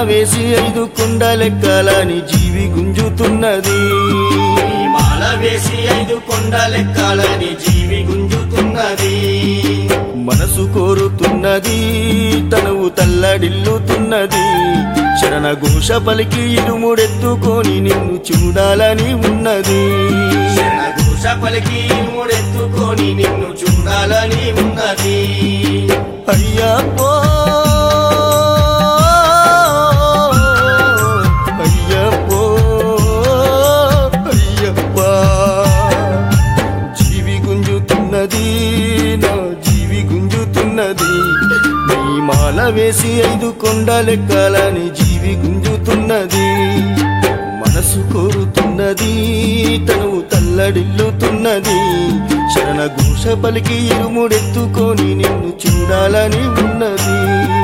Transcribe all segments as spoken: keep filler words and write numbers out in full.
వేసి ఐదు కొండలెక్కాలని జీవి గుంజుతున్నది మాల వేసి ఐదు కొండలెక్కాలని జీవి గుంజుతున్నది మనసు కోరుతున్నది తనువు తల్లడిల్లుతున్నది శరణ ఘోష పలికి ఇరుముడెత్తుకొని నిన్ను చూడాలని ఉన్నది శరణ ఘోష పలికి ఇరుముడెత్తుకొని నిన్ను చూడాలని ఉన్నది అయ్యప్పో అయ్యప్పో అయ్యప్ప జీవి గుంజుతున్నది నా జీవి గుంజుతున్నది నీ మాల వేసి ఐదు కొండలెక్కాలని జీవి గుంజుతున్నది మనసు కోరుతున్నది తనువు తల్లడిల్లుతున్నది శరణ ఘోష పలికి ఇరుముడెత్తుకొని నిన్ను చూడాలని ఉన్నది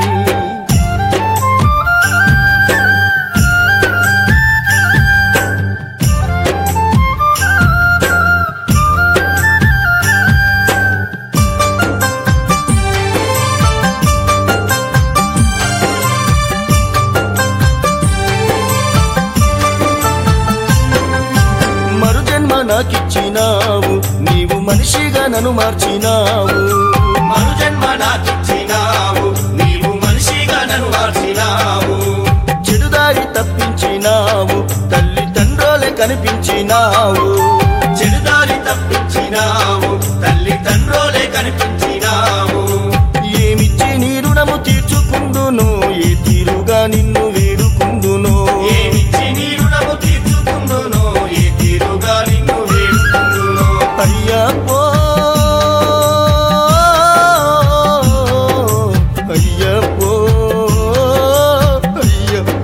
నాకిచ్చినావు నీవు మనిషిగా నన్ను మార్చినావు మరు జన్మ నాకిచ్చినావు నీవు మనిషిగా నన్ను మార్చినావు చెడుదారి తప్పించినావు తల్లి తండ్రులే కనిపించినావు చెడుదారి తప్పించినావు తల్లి తండ్రులే కనిపించినావు ఏమిచ్చి నీ రుణము తీర్చుకుందును ఏ తీరుగా నిన్ను వేడుకుందును ఏమిచ్చి నీ రుణము తీర్చుకుందును ఏ తీరుగా నిన్ను వేడుకుందును అయ్యప్పో అయ్యప్పో అయ్యప్ప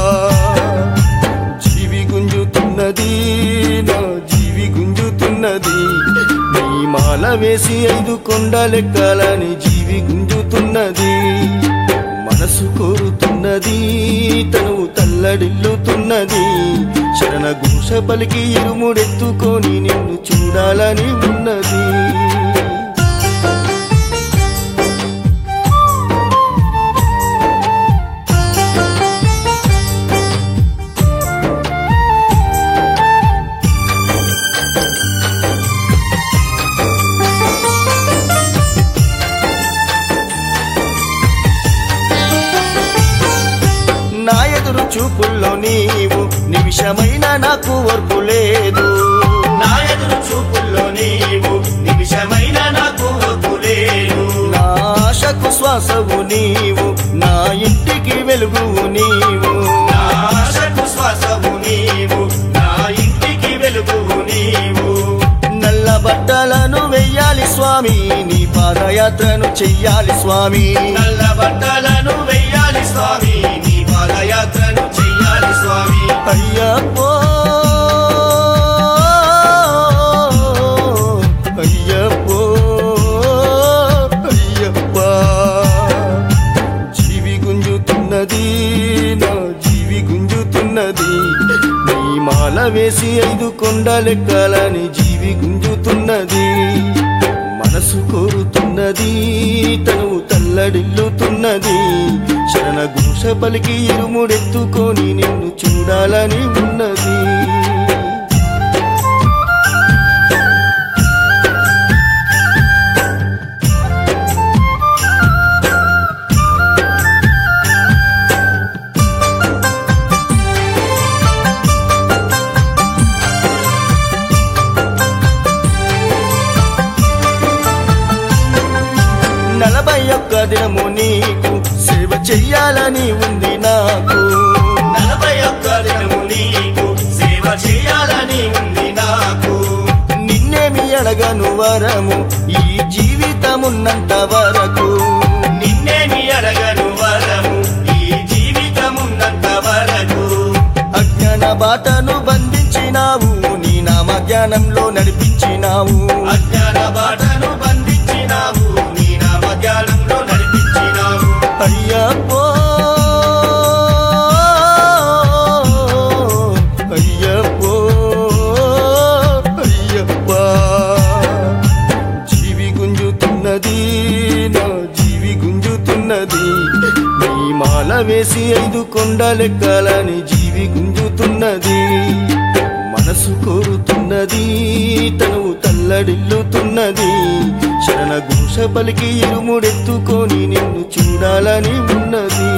జీవి గుంజుతున్నది నా జీవి గుంజుతున్నది నీ మాల వేసి ఐదు కొండలెక్కాలని జీవి గుంజుతున్నది మనసు కోరుతున్నది తనువు తల్లడిల్లుతున్నది శరణ ఘోష పలికి ఇరుముడెత్తుకొని నిన్ను చూడాలని ఉన్నది నా ఎదురు చూపుల్లో నీవు నిమిషమైన నాకు ఓర్పు లేదు నా ఎదురు చూపుల్లో నీవు నిమిషమైన నాకు ఓర్పు లేదు నా ఆశకు శ్వాసవు నీవు నా ఇంటికి వెలుగువు నీవు నా ఆశకు శ్వాసవు నీవు నా ఇంటికి వెలుగువు నీవు నల్ల బట్టలను వెయ్యాలి స్వామి నీ పాదయాత్రను చెయ్యాలి స్వామి నల్ల బట్టలను వెయ్యాలి స్వామి నీ పాదయాత్రను చెయ్యాలి స్వామి అయ్యప్పో అయ్యప్పో అయ్యప్ప జీవి గుంజుతున్నది నా జీవి గుంజుతున్నది నీ మాల వేసి ఐదు కొండలెక్కాలని జీవి గుంజుతున్నది మనసు కోరుతున్నది తనువు తల్లడిల్లుతున్నది శరణ ఘోష పలికి ఇరుముడెత్తుకొని నిన్ను చూడాలని ఉన్నది నలభై ఒక్క దినము నీకు సేవ చెయ్యాలని ఉంది నాకు నలభై ఒక్క దినము నీకు సేవ చేయాలని ఉంది నాకు నిన్నేమి అడగను వరము ఈ జీవితమున్నంత వరకు నిన్నేమి అడగను వరము ఈ జీవితమున్నంత వరకు అజ్ఞాన బాటను బంధించినావు నీ నామ జ్ఞానంలో నడిపించినావు అజ్ఞాన బాటను బంధించినావు నీ నామ జ్ఞానంలో నడిపించినావు అయ్యప్పో అయ్యప్పో అయ్యప్ప జీవి గుంజుతున్నది నా జీవి గుంజుతున్నది నీ మాల వేసి ఐదు కొండలెక్కాలని జీవి గుంజుతున్నది. మనసు కోరుతున్నది, తనువు తల్లడిల్లుతున్నది. శరణ ఘోష పలికి ఇరుముడెత్తుకొని నిన్ను చూడాలని ఉన్నది.